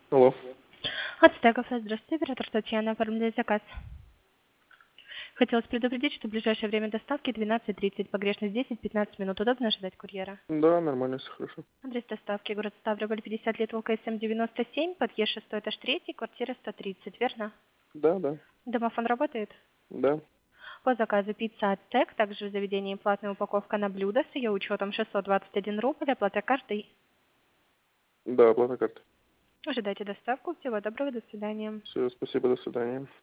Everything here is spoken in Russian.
Алло. Ацтеков, здравствуйте, оператор Татьяна, оформляет заказ. Хотелось предупредить, что в ближайшее время доставки 12:30, погрешность 10-15 минут. Удобно ожидать курьера? Да, нормально, все хорошо. Адрес доставки: город Ставрополь, 50 лет, ВКСМ 97, подъезд 6, этаж 3, квартира 130, верно? Да, да, Домофон работает? да. По заказу пицца Ацтек, также в заведении платная упаковка на блюдо с ее учетом 621 рубль, оплата картой. Да, оплата карты. Ожидайте доставку. Всего доброго, до свидания. Все, спасибо, до свидания.